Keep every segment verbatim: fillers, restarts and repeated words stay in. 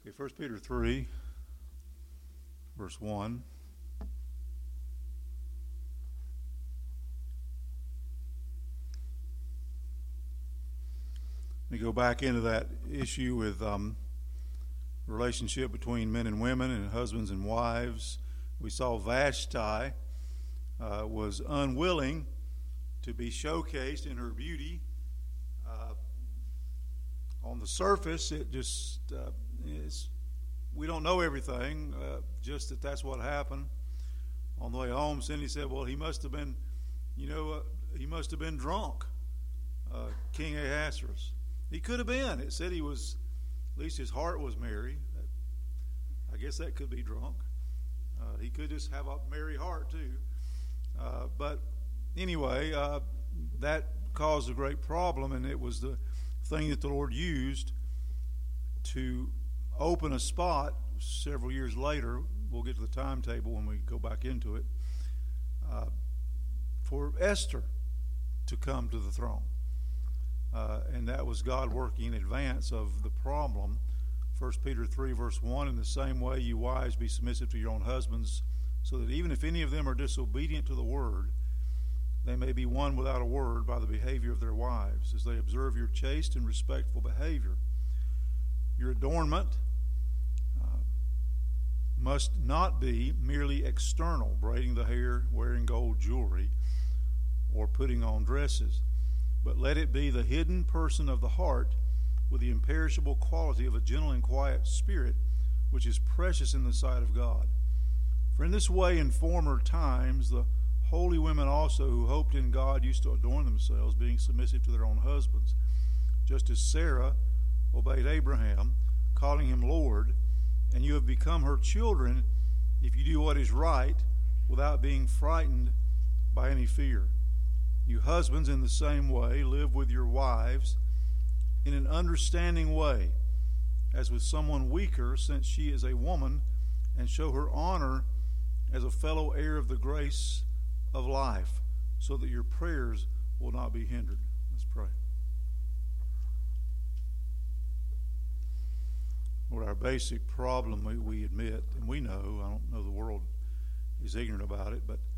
Okay, First Peter three, verse one. Let me go back into that issue with um, relationship between men and women and husbands and wives. We saw Vashti uh, was unwilling to be showcased in her beauty. Uh, on the surface, it just uh, is, we don't know everything, uh, just that that's what happened. On the way home, Cindy said, well, he must have been, you know, uh, he must have been drunk, uh, King Ahasuerus. He could have been. It said he was, at least his heart was merry. I guess that could be drunk. Uh, he could just have a merry heart too. Uh, but anyway, uh, that caused a great problem, and it was the thing that the Lord used to open a spot several years later. We'll get to the timetable when we go back into it, uh, for Esther to come to the throne. Uh, and that was God working in advance of the problem. First Peter three, verse one, in the same way, you wives, be submissive to your own husbands, so that even if any of them are disobedient to the word, they may be won without a word by the behavior of their wives, as they observe your chaste and respectful behavior. Your adornment uh, must not be merely external, braiding the hair, wearing gold jewelry, or putting on dresses, but let it be the hidden person of the heart with the imperishable quality of a gentle and quiet spirit, which is precious in the sight of God. For in this way in former times the holy women also who hoped in God used to adorn themselves, being submissive to their own husbands, just as Sarah obeyed Abraham, calling him Lord, and you have become her children if you do what is right without being frightened by any fear. You husbands, in the same way, live with your wives in an understanding way, as with someone weaker, since she is a woman, and show her honor as a fellow heir of the grace of life, so that your prayers will not be hindered. Let's pray. Lord, our basic problem, we, we admit, and we know, I don't know the world is ignorant about it, but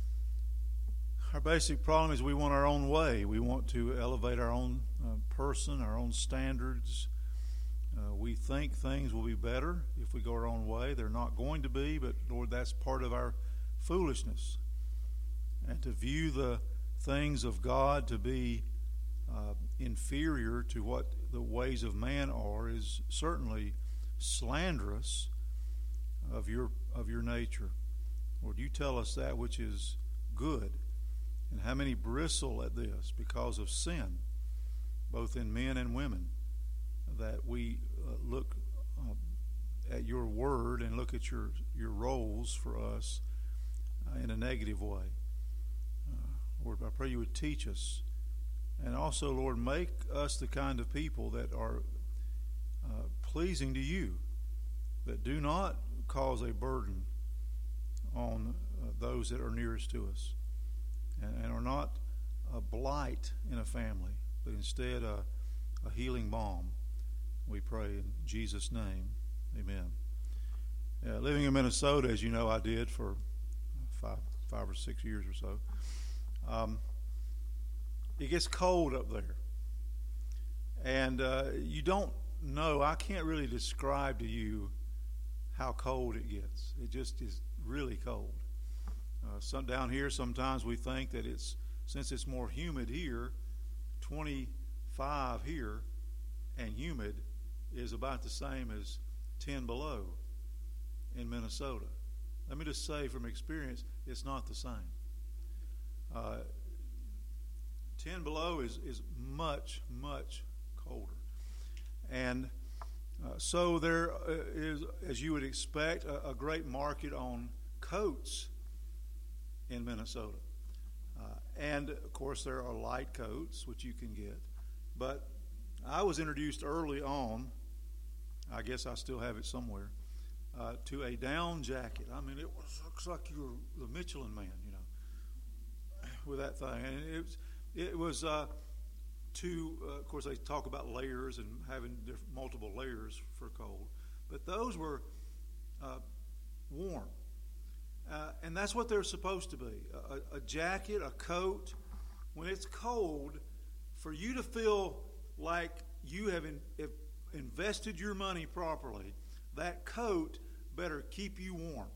our basic problem is we want our own way. We want to elevate our own uh, person, our own standards. Uh, we think things will be better if we go our own way. They're not going to be, but Lord, that's part of our foolishness. And to view the things of God to be uh, inferior to what the ways of man are is certainly slanderous of your of your nature. Lord, you tell us that which is good. And how many bristle at this because of sin, both in men and women, that we uh, look uh, at your word and look at your, your roles for us uh, in a negative way. Uh, Lord, I pray you would teach us. And also, Lord, make us the kind of people that are uh, pleasing to you, that do not cause a burden on uh, those that are nearest to us. And are not a blight in a family, but instead a, a healing balm. We pray in Jesus' name. Amen. Uh, living in Minnesota, as you know, I did for five, five or six years or so. Um, it gets cold up there. And uh, you don't know, I can't really describe to you how cold it gets. It just is really cold. Uh, some down here, sometimes we think that it's, since it's more humid here, twenty-five here and humid is about the same as ten below in Minnesota. Let me just say from experience, it's not the same. Uh, ten below is, is much, much colder. And uh, so there is, as you would expect, a, a great market on coats in Minnesota. Uh, and, of course, there are light coats, which you can get. But I was introduced early on, I guess I still have it somewhere, uh, to a down jacket. I mean, it was, looks like you were the Michelin Man, you know, with that thing. And it was, it was uh, to, uh, of course, they talk about layers and having different, multiple layers for cold. but those were uh, warm. Uh, and that's what they're supposed to be. A, a jacket, a coat. When it's cold, for you to feel like you have, in, have invested your money properly, that coat better keep you warm.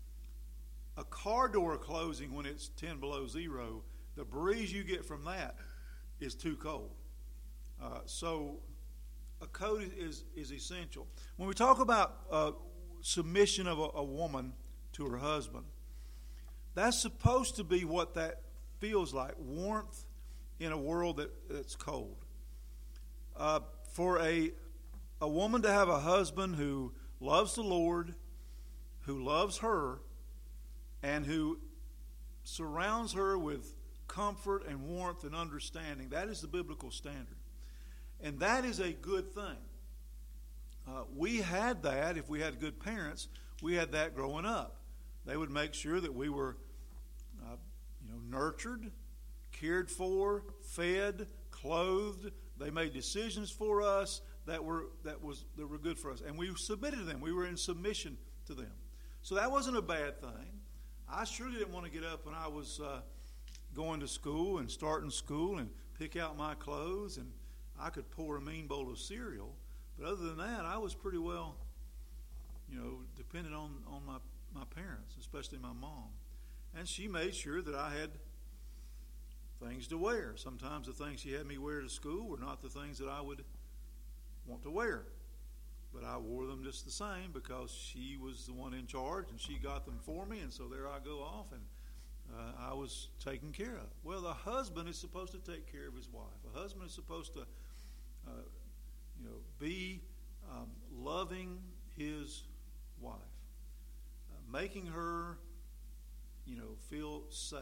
A car door closing when it's ten below zero, the breeze you get from that is too cold. Uh, so a coat is, is essential. When we talk about uh, submission of a, a woman to her husband, that's supposed to be what that feels like, warmth in a world that, that's cold. Uh, for a, a woman to have a husband who loves the Lord, who loves her, and who surrounds her with comfort and warmth and understanding, that is the biblical standard. And that is a good thing. Uh, we had that, if we had good parents, we had that growing up. They would make sure that we were uh, you know, nurtured, cared for, fed, clothed. They made decisions for us that were that was that were good for us. And we submitted to them. We were in submission to them. So that wasn't a bad thing. I surely didn't want to get up when I was uh, going to school and starting school and pick out my clothes, and I could pour a mean bowl of cereal. But other than that, I was pretty well, you know, dependent on, on my, my parents, especially my mom. And she made sure that I had things to wear. Sometimes the things she had me wear to school were not the things that I would want to wear. But I wore them just the same because she was the one in charge and she got them for me, and so there I go off, and uh, I was taken care of. Well, the husband is supposed to take care of his wife. A husband is supposed to, uh, you know, be um, loving his wife, uh, making her, you know, feel safe.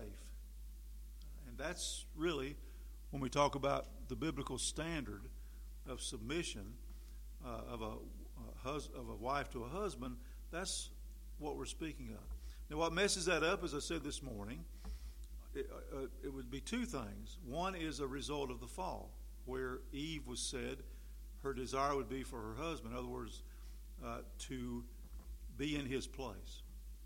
And that's really, when we talk about the biblical standard of submission, Uh, of a uh, hus- of a wife to a husband, that's what we're speaking of. Now, what messes that up, as I said this morning, it, uh, it would be two things. One is a result of the fall, where Eve was said her desire would be for her husband. In other words, uh, to be in his place.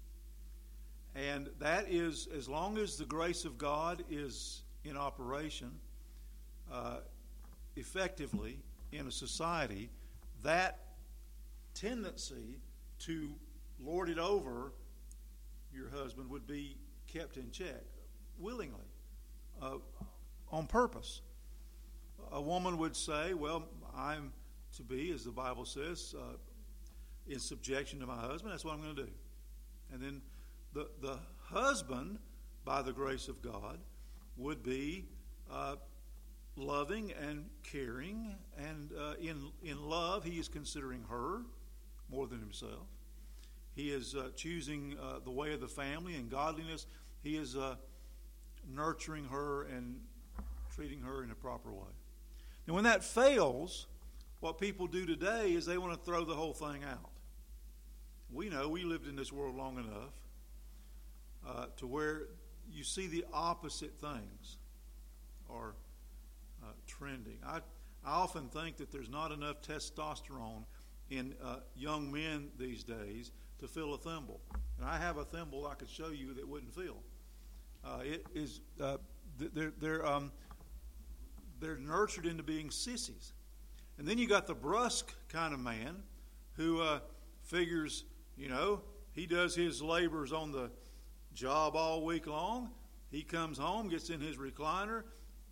And that is, as long as the grace of God is in operation uh, effectively in a society, that tendency to lord it over your husband would be kept in check willingly, uh, on purpose. A woman would say, well, I'm to be, as the Bible says, uh, in subjection to my husband. That's what I'm going to do. And then the, the husband, by the grace of God, would be uh, loving and caring, and uh, in in love, he is considering her more than himself. He is uh, choosing uh, the way of the family and godliness. He is uh, nurturing her and treating her in a proper way. And when that fails, what people do today is they want to throw the whole thing out. We know, we lived in this world long enough uh, to where you see the opposite things are Uh, trending. I, I often think that there's not enough testosterone in uh, young men these days to fill a thimble. And I have a thimble I could show you that wouldn't fill. Uh, it is uh, they're they're um, they're nurtured into being sissies. And then you got the brusque kind of man who uh, figures, you know, he does his labors on the job all week long. He comes home, gets in his recliner,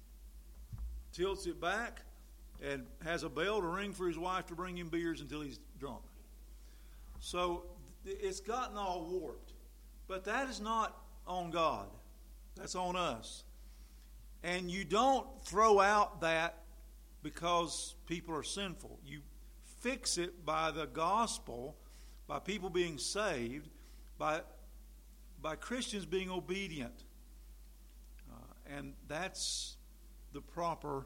tilts it back, and has a bell to ring for his wife to bring him beers until he's drunk. So it's gotten all warped. But that is not on God. That's on us. And you don't throw out that because people are sinful. You fix it by the gospel, by people being saved, by, by Christians being obedient. Uh, and that's the proper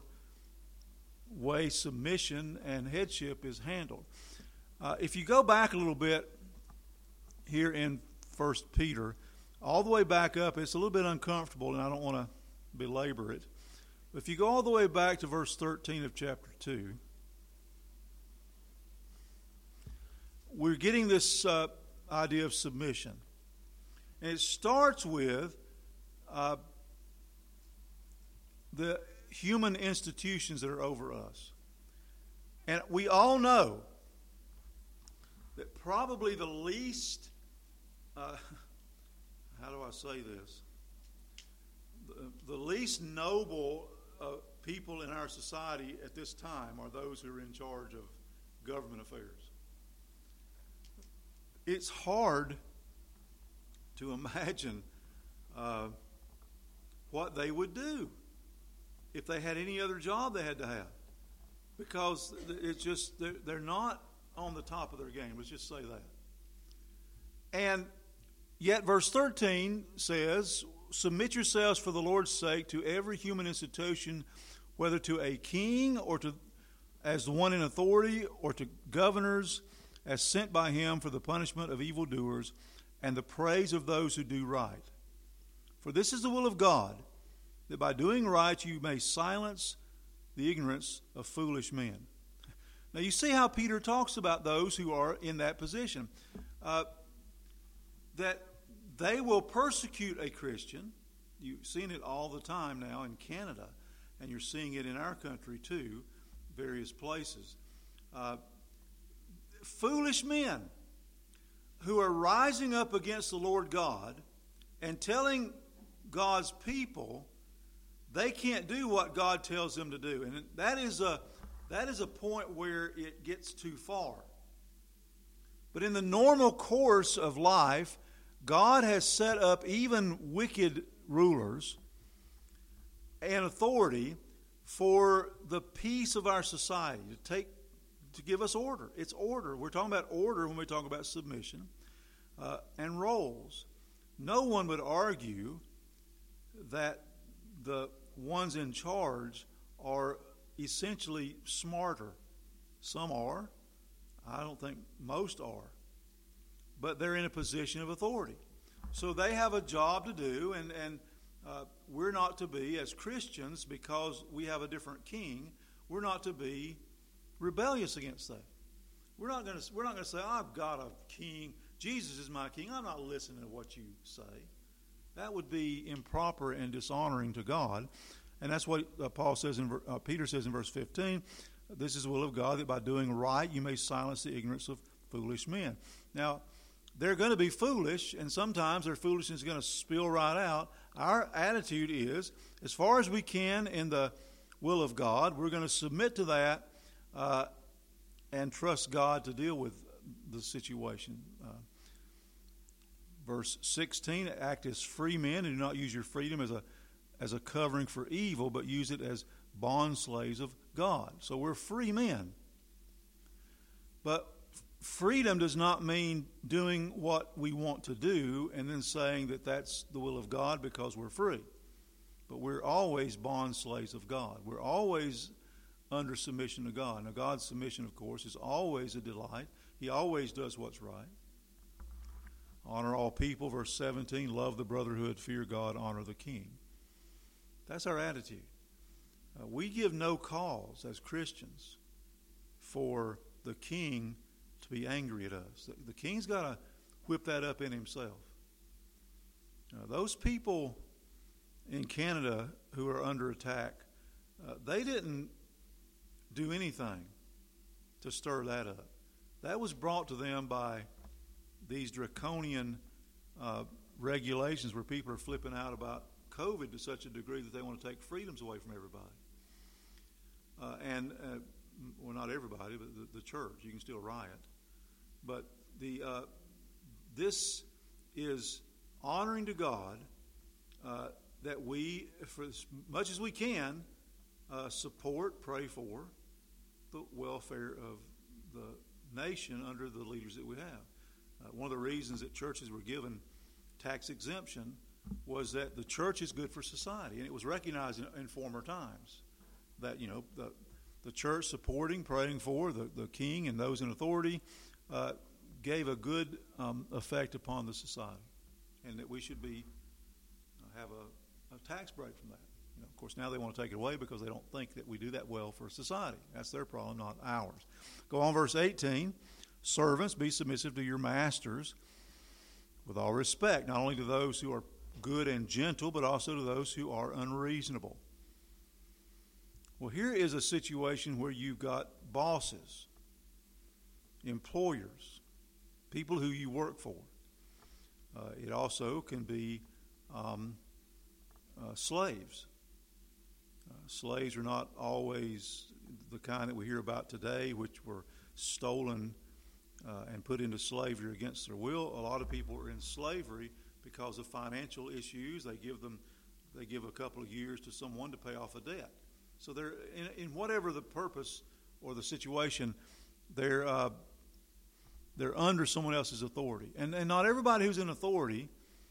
way submission and headship is handled. Uh, if you go back a little bit here in First Peter, all the way back up, it's a little bit uncomfortable, and I don't want to belabor it. But if you go all the way back to verse thirteen of chapter two, we're getting this uh, idea of submission. And it starts with uh, the human institutions that are over us. And we all know that probably the least, uh, how do I say this? The, the least noble uh, people in our society at this time are those who are in charge of government affairs. It's hard to imagine uh, what they would do if they had any other job they had to have, because it's just they're, they're not on the top of their game. Let's just say that. And yet verse thirteen says, submit yourselves for the Lord's sake to every human institution, whether to a king or to as the one in authority, or to governors as sent by him for the punishment of evildoers and the praise of those who do right. For this is the will of God, that by doing right you may silence the ignorance of foolish men. Now you see how Peter talks about those who are in that position. Uh, that they will persecute a Christian. You've seen it all the time now in Canada, and you're seeing it in our country too, various places. Uh, foolish men who are rising up against the Lord God and telling God's people they can't do what God tells them to do. And that is a that is a point where it gets too far. But in the normal course of life, God has set up even wicked rulers and authority for the peace of our society, to take to give us order. It's order. We're talking about order when we talk about submission uh, and roles. No one would argue that the ones in charge are essentially smarter. Some are. I don't think most are. But they're in a position of authority. So they have a job to do, and, and uh, we're not to be, as Christians, because we have a different king, we're not to be rebellious against that. We're not going to we're not going to say, I've got a king, Jesus is my king, I'm not listening to what you say. That would be improper and dishonoring to God. And that's what uh, Paul says in uh, Peter says in verse fifteen, this is the will of God, that by doing right you may silence the ignorance of foolish men. Now, they're going to be foolish, and sometimes their foolishness is going to spill right out. Our attitude is, as far as we can in the will of God, we're going to submit to that uh, and trust God to deal with the situation. Uh, verse sixteen, act as free men, and do not use your freedom as a as a covering for evil, but use it as bond slaves of God. So we're free men. But freedom does not mean doing what we want to do and then saying that that's the will of God because we're free. But we're always bond slaves of God. We're always under submission to God. Now, God's submission, of course, is always a delight. He always does what's right. Honor all people, verse seventeen, love the brotherhood, fear God, honor the king. That's our attitude. Uh, we give no cause as Christians for the king to be angry at us. The, the king's got to whip that up in himself. Uh, those people in Canada who are under attack, uh, they didn't do anything to stir that up. That was brought to them by these draconian uh, regulations where people are flipping out about COVID to such a degree that they want to take freedoms away from everybody. Uh, and, uh, well, not everybody, but the, the church. You can still riot. But the uh, this is honoring to God uh, that we, for as much as we can, uh, support, pray for the welfare of the nation under the leaders that we have. Uh, one of the reasons that churches were given tax exemption was that the church is good for society, and it was recognized in, in former times that, you know, the the church supporting, praying for the, the king and those in authority uh, gave a good um, effect upon the society, and that we should be uh, have a, a tax break from that. You know, of course, now they want to take it away because they don't think that we do that well for society. That's their problem, not ours. Go on, verse eighteen. Servants, be submissive to your masters with all respect, not only to those who are good and gentle, but also to those who are unreasonable. Well, here is a situation where you've got bosses, employers, people who you work for. Uh, it also can be um, uh, slaves. Uh, slaves are not always the kind that we hear about today, which were stolen uh, and put into slavery against their will. A lot of people are in slavery because of financial issues. They give them, they give a couple of years to someone to pay off a debt. So they're in, in whatever the purpose or the situation, they're uh, they're under someone else's authority. And and not everybody who's in authority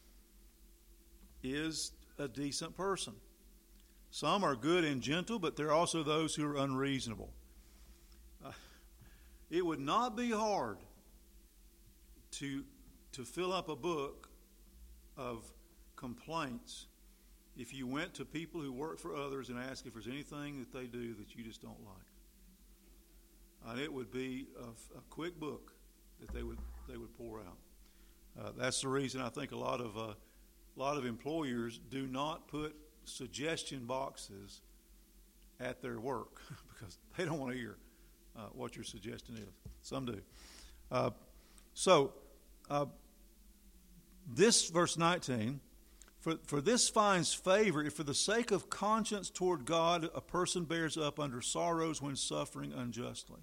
is a decent person. Some are good and gentle, but there are also those who are unreasonable. Uh, it would not be hard to to fill up a book of complaints if you went to people who work for others and asked if there's anything that they do that you just don't like. And it would be a, a quick book that they would they would pour out. Uh, that's the reason I think a lot of uh, a lot of employers do not put suggestion boxes at their work because they don't want to hear uh, what your suggestion is. Some do. Uh, so uh, this verse nineteen. For, for this finds favor if for the sake of conscience toward God a person bears up under sorrows when suffering unjustly.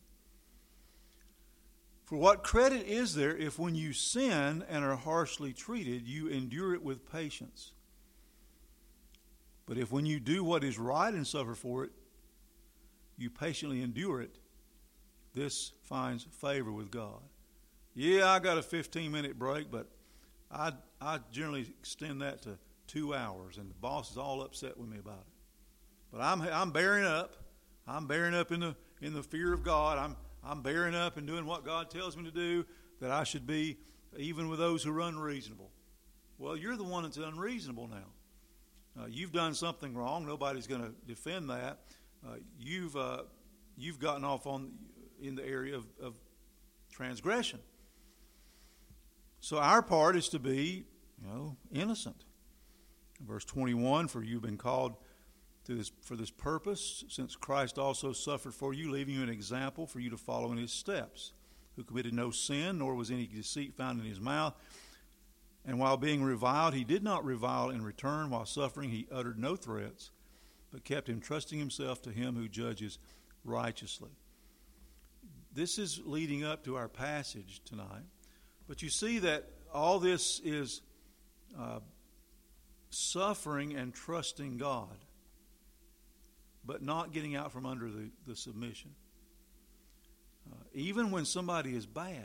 For what credit is there if when you sin and are harshly treated, you endure it with patience? But if when you do what is right and suffer for it, you patiently endure it, this finds favor with God. Yeah, I got a fifteen-minute break, but I I generally extend that to two hours, and the boss is all upset with me about it. But I'm I'm bearing up. I'm bearing up in the in the fear of God. I'm I'm bearing up and doing what God tells me to do, that I should be even with those who are unreasonable. Well, you're the one that's unreasonable now. Uh, you've done something wrong. Nobody's going to defend that. Uh, you've uh, you've gotten off on in the area of, of transgression. So our part is to be, you know, innocent. Verse twenty-one, for you've been called to this for this purpose, since Christ also suffered for you, leaving you an example for you to follow in his steps, who committed no sin, nor was any deceit found in his mouth. And while being reviled, he did not revile in return. While suffering, he uttered no threats, but kept entrusting himself to him who judges righteously. This is leading up to our passage tonight. But you see that all this is uh, suffering and trusting God, but not getting out from under the, the submission. Uh, even when somebody is bad,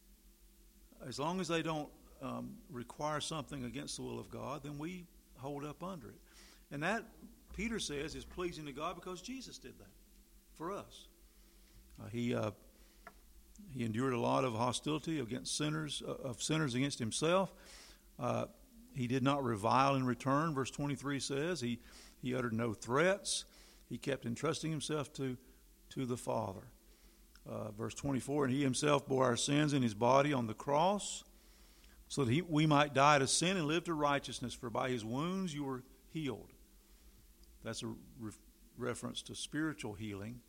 as long as they don't um, require something against the will of God, then we hold up under it. And that, Peter says, is pleasing to God because Jesus did that for us. Uh, he uh, he endured a lot of hostility against sinners, uh, of sinners against himself. Uh, he did not revile in return. Verse twenty-three says he he uttered no threats. He kept entrusting himself to to the Father. Uh, verse twenty-four, and he himself bore our sins in his body on the cross, so that he, we might die to sin and live to righteousness. For by his wounds you were healed. That's a re- reference to spiritual healing.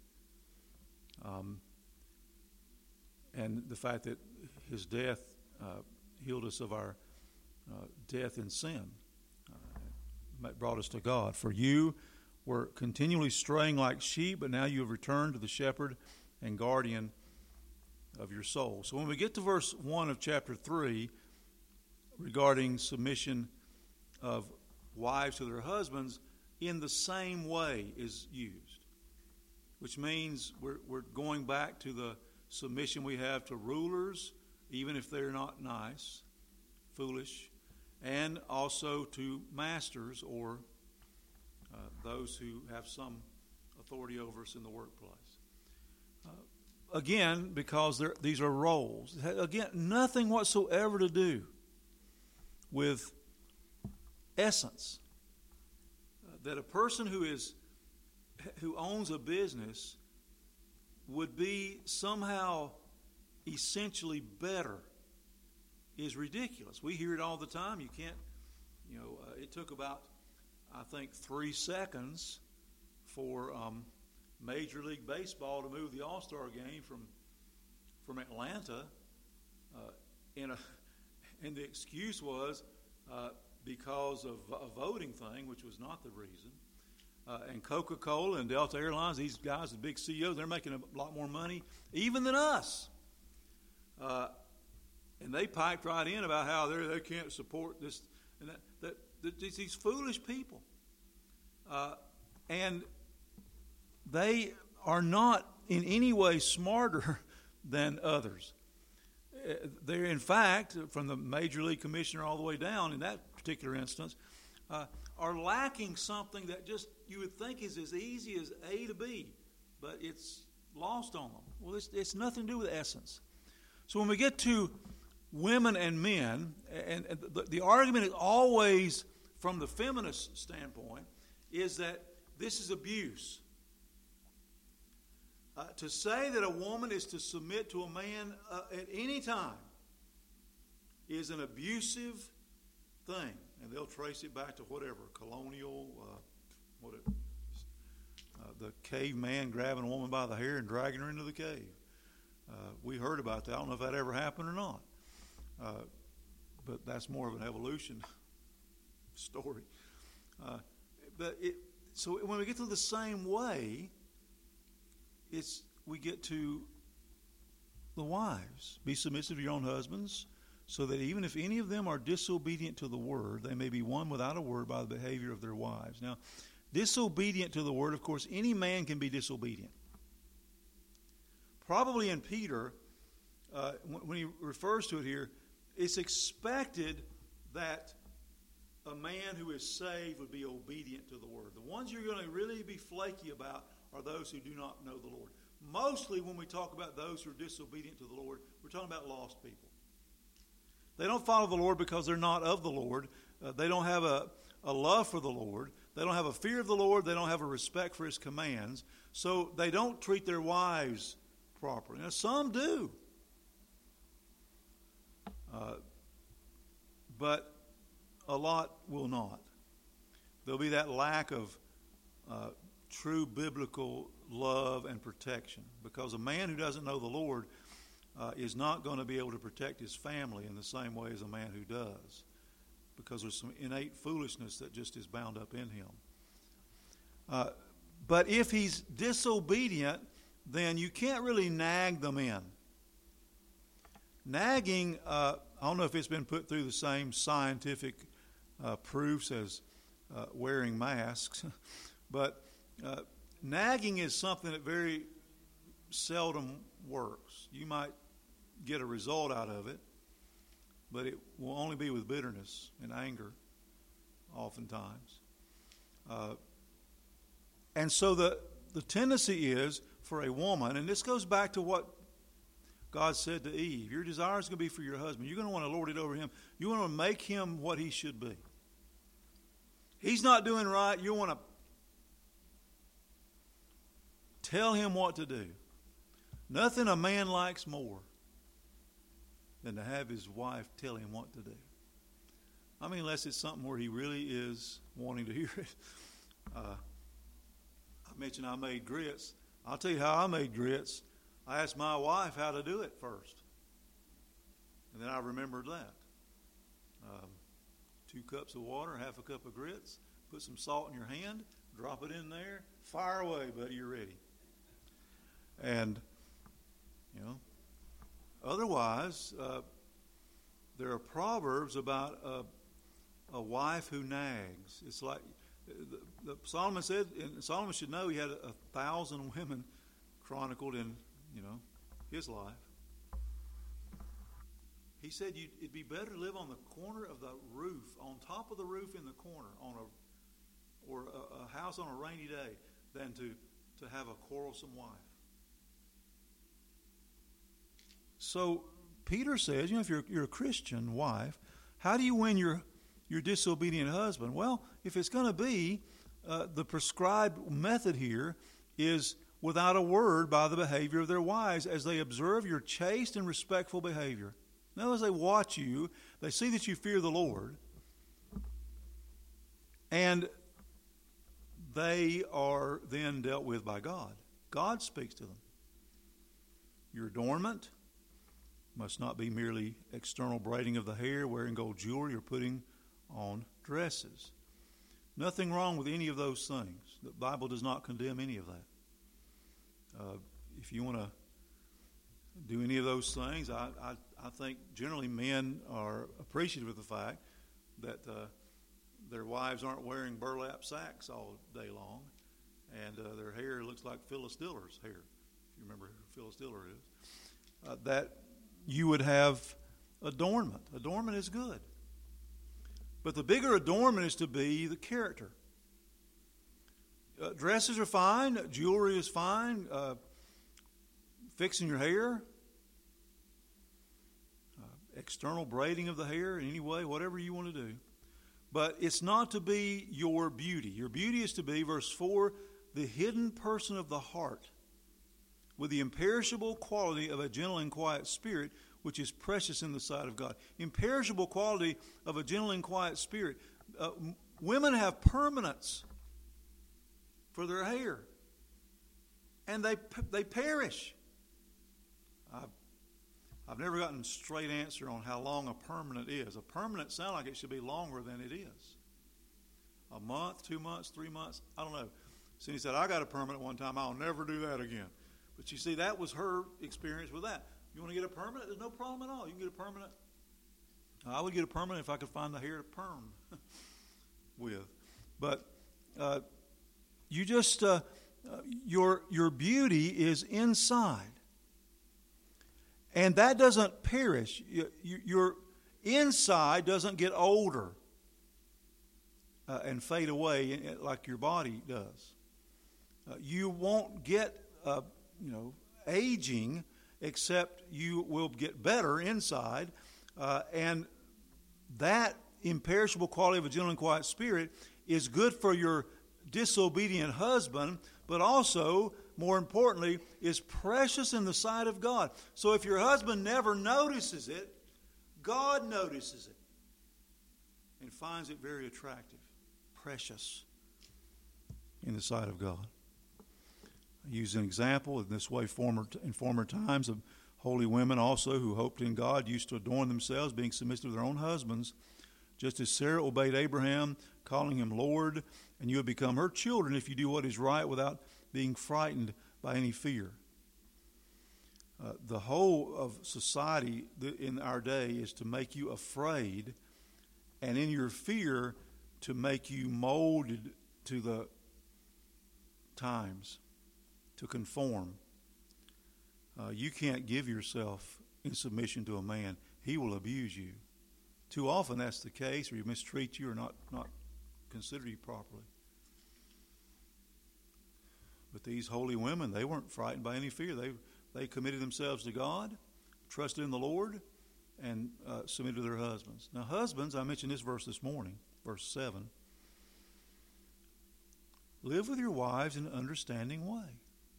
Um, and the fact that his death uh, healed us of our uh, death in sin. Uh, brought us to God. For you were continually straying like sheep, but now you have returned to the shepherd and guardian of your soul. So when we get to verse one of chapter three, regarding submission of wives to their husbands, in the same way is used, which means we're, we're going back to the submission we have to rulers, even if they're not nice, foolish, and also to masters or uh, those who have some authority over us in the workplace. Uh, again, because these are roles. Again, nothing whatsoever to do with essence. Uh, that a person who is who owns a business would be somehow essentially better is ridiculous. We hear it all the time. You can't, you know, uh, it took about, I think, three seconds for um, Major League Baseball to move the All-Star game from from Atlanta, uh, in a, and the excuse was uh, because of a voting thing, which was not the reason. Uh, and Coca-Cola and Delta Airlines, these guys, the big C E Os, they're making a lot more money even than us. Uh, and they piped right in about how they they can't support this and that. that, that these foolish people, uh, and they are not in any way smarter than others. Uh, they're, in fact, from the Major League Commissioner all the way down, in that particular instance, uh, are lacking something that just you would think is as easy as A to B, but it's lost on them. Well, it's, it's nothing to do with essence. So when we get to women and men, and, and the, the argument is always from the feminist standpoint, is that this is abuse. Uh, to say that a woman is to submit to a man uh, at any time is an abusive thing. And they'll trace it back to whatever, colonial, uh, what it, uh, the caveman grabbing a woman by the hair and dragging her into the cave. Uh, we heard about that. I don't know if that ever happened or not. Uh, but that's more of an evolution story. Uh, but it, so when we get to the same way, it's we get to the wives. Be submissive to your own husbands, so that even if any of them are disobedient to the word, they may be won without a word by the behavior of their wives. Now, disobedient to the word, of course, any man can be disobedient. Probably in Peter, uh, when he refers to it here, it's expected that a man who is saved would be obedient to the word. The ones you're going to really be flaky about are those who do not know the Lord. Mostly when we talk about those who are disobedient to the Lord, we're talking about lost people. They don't follow the Lord because they're not of the Lord. Uh, they don't have a, a love for the Lord. They don't have a fear of the Lord. They don't have a respect for His commands. So they don't treat their wives properly. Now, some do. Uh, but a lot will not. There'll be that lack of uh, true biblical love and protection, because a man who doesn't know the Lord uh, is not going to be able to protect his family in the same way as a man who does, because there's some innate foolishness that just is bound up in him. Uh, but if he's disobedient, then you can't really nag them in. Nagging, uh, I don't know if it's been put through the same scientific uh, proofs as uh, wearing masks, but uh, nagging is something that very seldom works. You might get a result out of it, but it will only be with bitterness and anger oftentimes. Uh, and so the, the tendency is for a woman, and this goes back to what God said to Eve, your desire is going to be for your husband. You're going to want to lord it over him. You want to make him what he should be. He's not doing right. You want to tell him what to do. Nothing a man likes more than to have his wife tell him what to do. I mean, unless it's something where he really is wanting to hear it. Uh, I mentioned I made grits. I'll tell you how I made grits. I asked my wife how to do it first. And then I remembered that. Um, two cups of water, half a cup of grits, put some salt in your hand, drop it in there, fire away, buddy, you're ready. And, you know, otherwise, uh, there are proverbs about a, a wife who nags. It's like the, the Solomon said, and Solomon should know he had a, a thousand women chronicled in, you know, his life. He said you'd, it'd be better to live on the corner of the roof, on top of the roof in the corner, on a or a, a house on a rainy day, than to, to have a quarrelsome wife. So Peter says, you know, if you're you're a Christian wife, how do you win your your disobedient husband? Well, if it's going to be uh, the prescribed method here is without a word by the behavior of their wives as they observe your chaste and respectful behavior. Now, as they watch you, they see that you fear the Lord, and they are then dealt with by God. God speaks to them. Your adornment must not be merely external braiding of the hair, wearing gold jewelry, or putting on dresses. Nothing wrong with any of those things. The Bible does not condemn any of that. Uh, if you want to do any of those things, I, I, I think generally men are appreciative of the fact that uh, their wives aren't wearing burlap sacks all day long, and uh, their hair looks like Phyllis Diller's hair, if you remember who Phyllis Diller is. Uh, that you would have adornment. Adornment is good. But the bigger adornment is to be the character. Uh, dresses are fine. Jewelry is fine. Uh, fixing your hair. Uh, external braiding of the hair in any way, whatever you want to do. But it's not to be your beauty. Your beauty is to be, verse four, the hidden person of the heart, with the imperishable quality of a gentle and quiet spirit, which is precious in the sight of God. Imperishable quality of a gentle and quiet spirit. Uh, women have permanence for their hair, and they they perish. I've, I've never gotten a straight answer on how long a permanent is. A permanent sounds like it should be longer than it is. A month, two months, three months, I don't know. Cindy said, I got a permanent one time. I'll never do that again. But you see, that was her experience with that. You want to get a permanent? There's no problem at all. You can get a permanent. I would get a permanent if I could find the hair to perm with. But uh, you just, uh, uh, your your beauty is inside. And that doesn't perish. You, you, your inside doesn't get older uh, and fade away like your body does. Uh, you won't get, uh, you know, aging, except you will get better inside. Uh, and that imperishable quality of a gentle and quiet spirit is good for your disobedient husband, but also, more importantly, is precious in the sight of God. So if your husband never notices it, God notices it and finds it very attractive, precious in the sight of God. I use an example in this way former in former times of holy women also who hoped in God used to adorn themselves, being submissive to their own husbands, just as Sarah obeyed Abraham, calling him Lord, and you have become her children if you do what is right without being frightened by any fear. Uh, the whole of society in our day is to make you afraid, and in your fear to make you molded to the times, to conform. Uh, you can't give yourself in submission to a man. He will abuse you. Too often that's the case, or he mistreat you or not, not consider you properly. But these holy women, they weren't frightened by any fear. They they committed themselves to God, trusted in the Lord, and uh, submitted to their husbands. Now, husbands, I mentioned this verse this morning, verse seven. Live with your wives in an understanding way,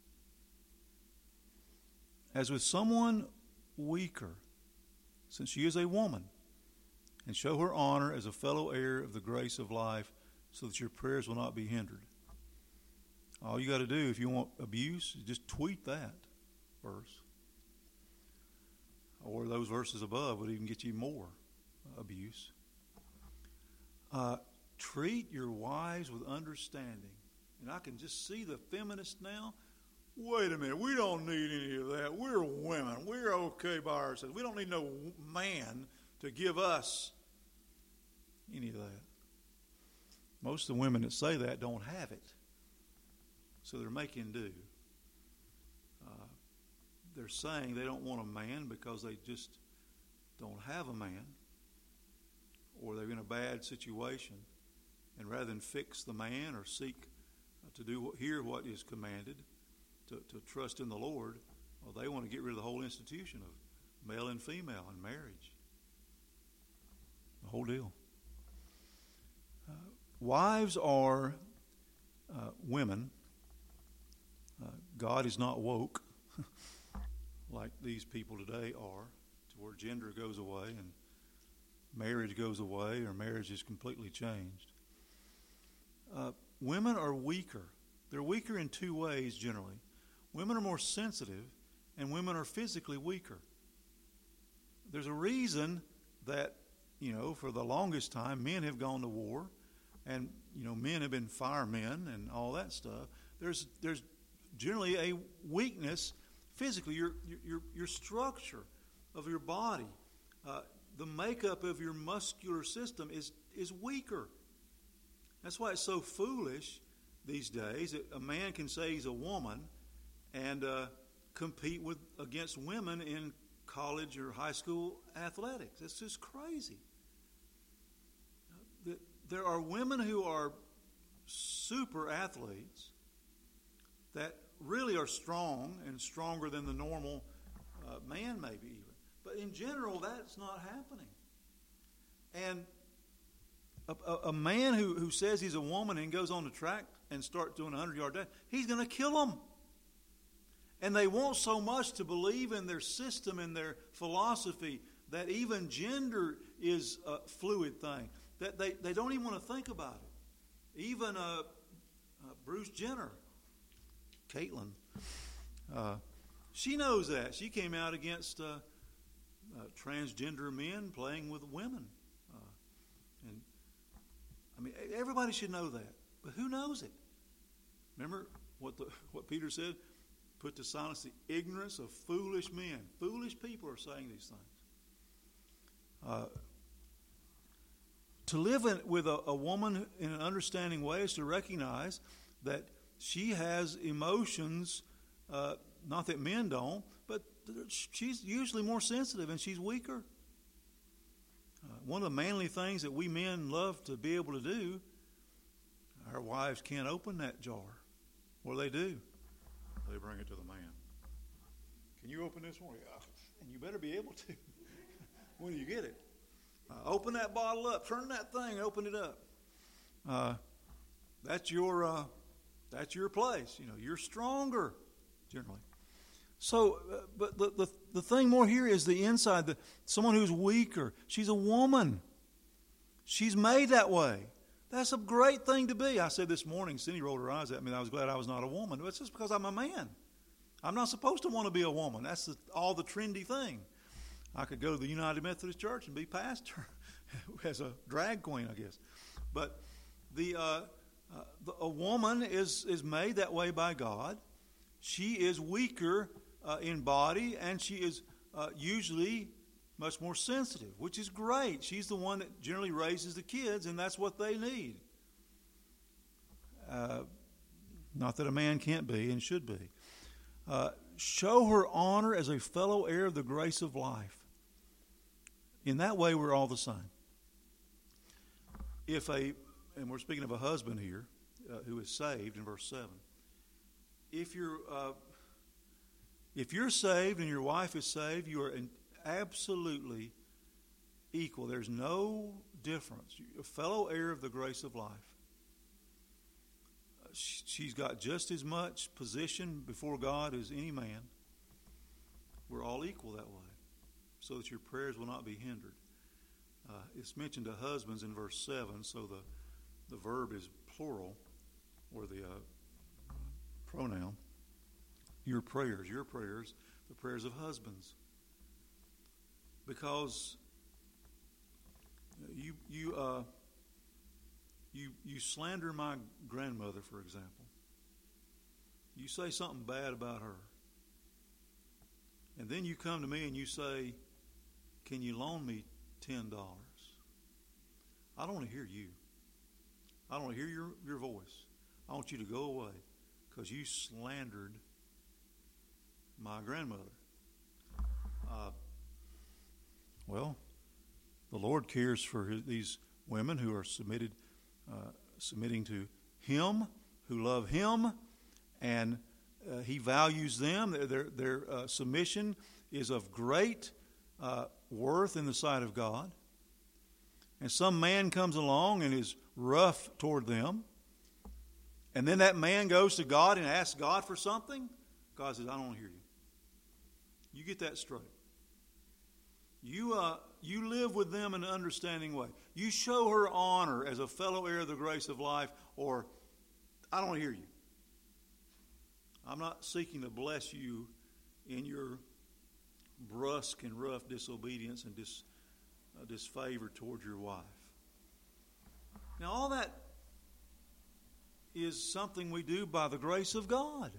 as with someone weaker, since she is a woman, and show her honor as a fellow heir of the grace of life, so that your prayers will not be hindered. All you got to do if you want abuse is just tweet that verse. Or those verses above would even get you more abuse. Uh, treat your wives with understanding. And I can just see the feminists now. Wait a minute, we don't need any of that. We're women. We're okay by ourselves. We don't need no man to give us any of that. Most of the women that say that don't have it. So they're making do. Uh, they're saying they don't want a man because they just don't have a man, or they're in a bad situation, and rather than fix the man or seek to do hear what is commanded, to, to trust in the Lord, well, they want to get rid of the whole institution of male and female and marriage. The whole deal. Uh, wives are uh, women. Uh, God is not woke like these people today are, to where gender goes away and marriage goes away or marriage is completely changed. Uh, women are weaker. They're weaker in two ways generally. Women are more sensitive and women are physically weaker. There's a reason that, you know, for the longest time men have gone to war and, you know, men have been firemen and all that stuff. There's there's generally a weakness physically. Your your your structure of your body, uh, the makeup of your muscular system is is weaker. That's why it's so foolish these days that a man can say he's a woman and uh, compete with against women in college or high school athletics. It's just crazy. There are women who are super athletes that really are strong and stronger than the normal uh, man maybe even. But in general, that's not happening. And a, a, a man who, who says he's a woman and goes on the track and starts doing a hundred-yard dash, he's going to kill them. And they want so much to believe in their system and their philosophy that even gender is a fluid thing, that they, they don't even want to think about it. Even uh, uh, Bruce Jenner, Caitlyn, uh, she knows that. She came out against uh, uh, transgender men playing with women. Uh, and I mean, everybody should know that. But who knows it? Remember what the, what Peter said? Put to silence the ignorance of foolish men. Foolish people are saying these things. Uh, to live in, with a, a woman in an understanding way is to recognize that she has emotions, uh, not that men don't, but she's usually more sensitive and she's weaker. Uh, one of the manly things that we men love to be able to do, our wives can't open that jar. What do they do? They bring it to the man. Can you open this one? Yeah. And you better be able to when you get it. Uh, open that bottle up. Turn that thing and open it up. Uh, that's your uh, that's your place. You know, you're stronger generally. So, uh, but the, the the thing more here is the inside. The someone who's weaker. She's a woman. She's made that way. That's a great thing to be. I said this morning, Cindy rolled her eyes at me, and I was glad I was not a woman. But it's just because I'm a man. I'm not supposed to want to be a woman. That's the, all the trendy thing. I could go to the United Methodist Church and be pastor as a drag queen, I guess. But the, uh, uh, the a woman is, is made that way by God. She is weaker uh, in body, and she is uh, usually much more sensitive, which is great. She's the one that generally raises the kids, and that's what they need. Uh, not that a man can't be and should be. Uh, show her honor as a fellow heir of the grace of life. In that way, we're all the same. If a, and we're speaking of a husband here uh, who is saved in verse seven. If you're, uh, if you're saved and your wife is saved, you are in, absolutely equal. There's no difference. A fellow heir of the grace of life. She's got just as much position before God as any man. We're all equal that way, so that your prayers will not be hindered. Uh, it's mentioned to husbands in verse seven, so the, the verb is plural, or the uh, pronoun. Your prayers, your prayers, the prayers of husbands. Because you you uh, you you slander my grandmother, for example. You say something bad about her, and then you come to me and you say, "Can you loan me ten dollars?" I don't want to hear you. I don't want to hear your your voice. I want you to go away because you slandered my grandmother. Uh, Well, the Lord cares for his, these women who are submitted, uh, submitting to Him, who love Him, and uh, He values them. Their their, their uh, submission is of great uh, worth in the sight of God. And some man comes along and is rough toward them, and then that man goes to God and asks God for something. God says, I don't hear you. You get that straight. You uh, you live with them in an understanding way. You show her honor as a fellow heir of the grace of life, or I don't hear you. I'm not seeking to bless you in your brusque and rough disobedience and dis, uh, disfavor towards your wife. Now, all that is something we do by the grace of God.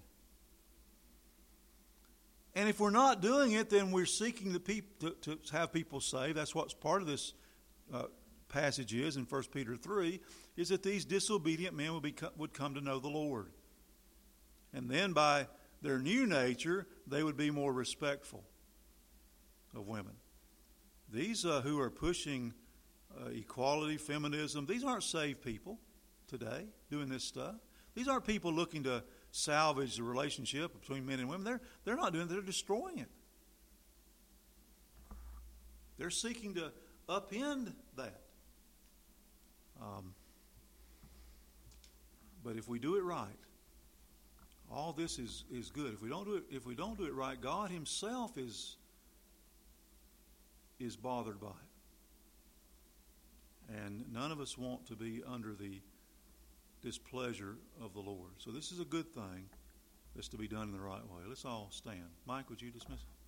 And if we're not doing it, then we're seeking the peop- to, to have people saved. That's what's part of this uh, passage is in First Peter three, is that these disobedient men would, be, would come to know the Lord. And then by their new nature, they would be more respectful of women. These uh, who are pushing uh, equality, feminism, these aren't saved people today doing this stuff. These aren't people looking to salvage the relationship between men and women. They're, they're not doing it. They're destroying it. They're seeking to upend that. Um, but if we do it right, all this is, is good. If we don't do it, if we don't do it right, God Himself is is bothered by it. And none of us want to be under the displeasure of the Lord. So this is a good thing that's to be done in the right way. Let's all stand. Mike, would you dismiss?